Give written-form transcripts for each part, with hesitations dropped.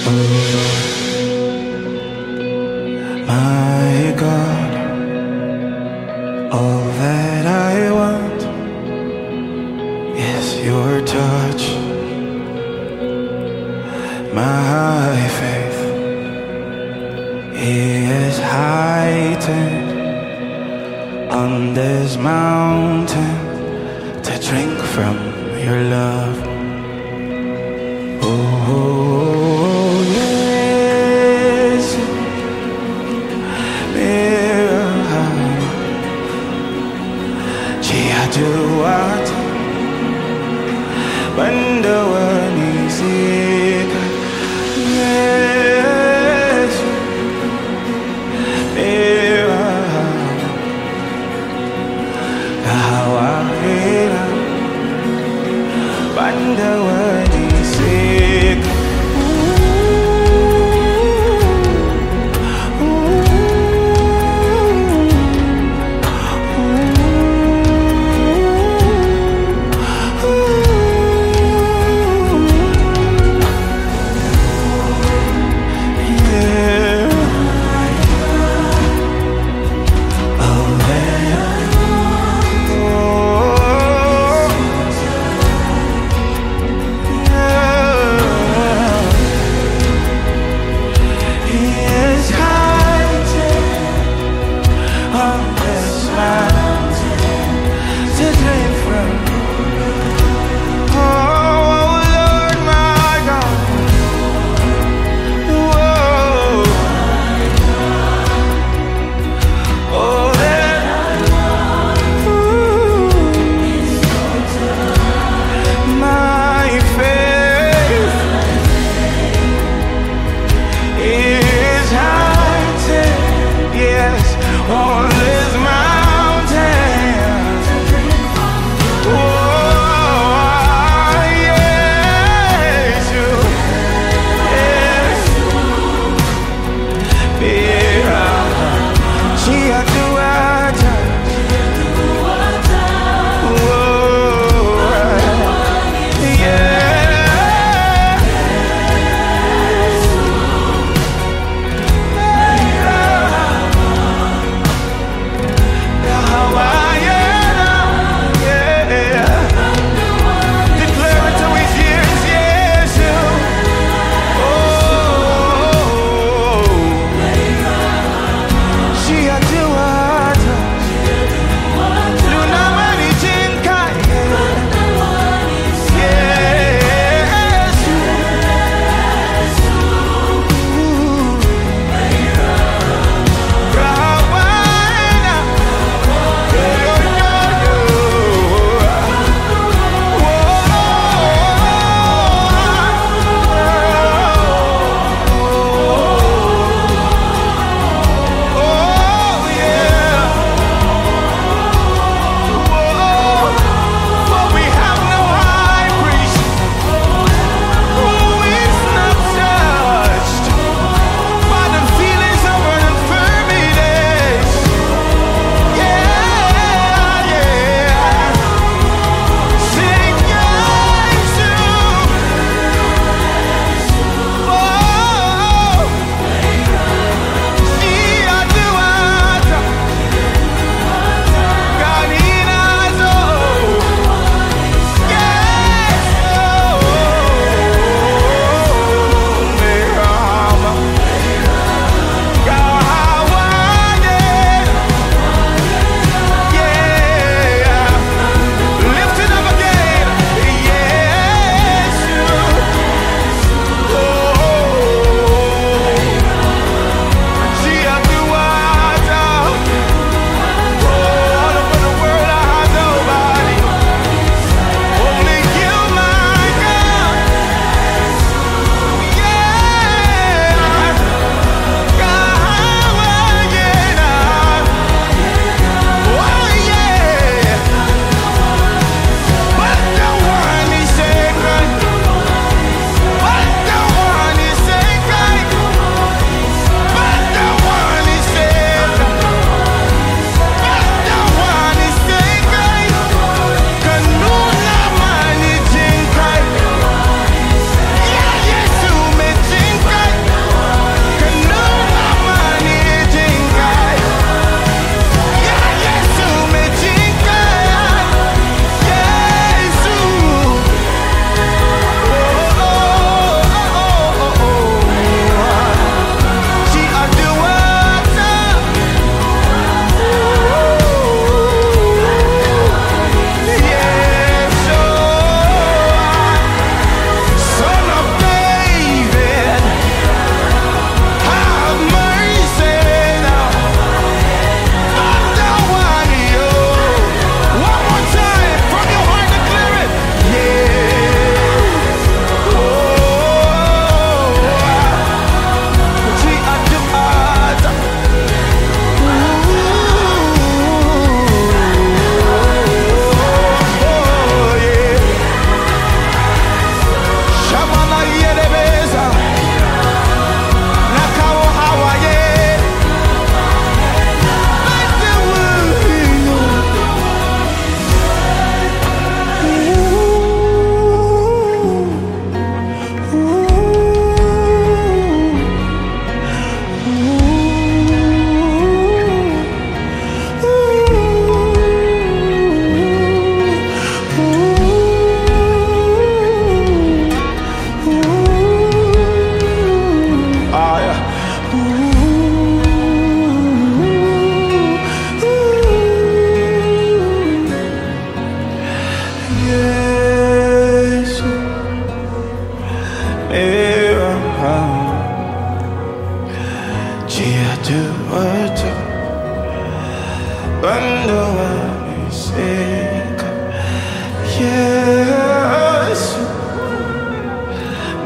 My God, all that I want is your touch. My faith is heightened on this mountain to drink from your love. Oh, yes, Ciaduat Bandawani Sika. Yes, Kahawahina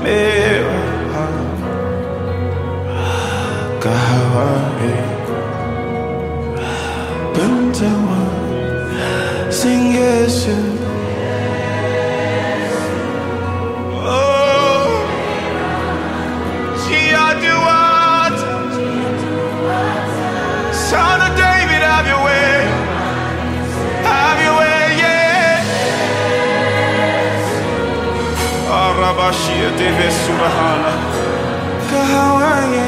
Mera Kahawaii Bantawa Sing Yesu. Oh Chiaduat Son of David, have your way. Have your way, yeah. Arabashia Deve Surahana Kahawaii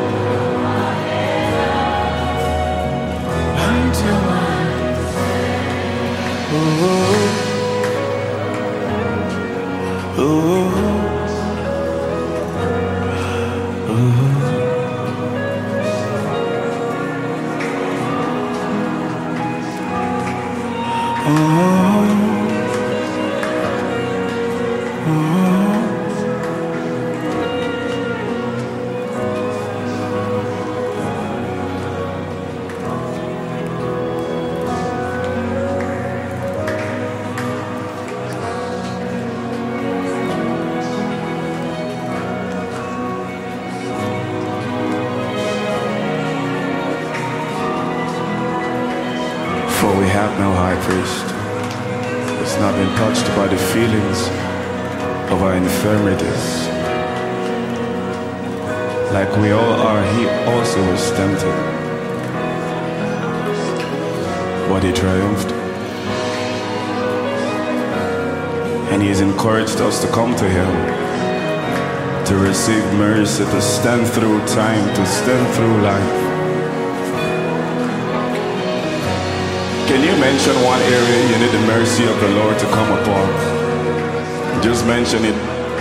Bantawa. Oh, oh, oh, oh, For we have no high priest who has not been touched by the feelings of our infirmities. Like we all are, he also was tempted, but he triumphed. And he has encouraged us to come to him, to receive mercy, to stand through time, to stand through life. Can you mention one area you need the mercy of the Lord to come upon? Just mention it.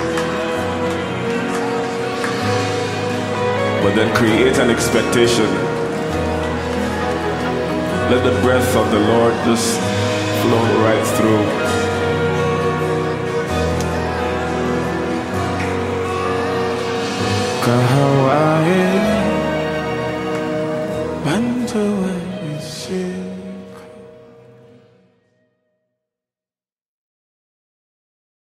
But then create an expectation. Let the breath of the Lord just flow right through. Kahawaii Bantawa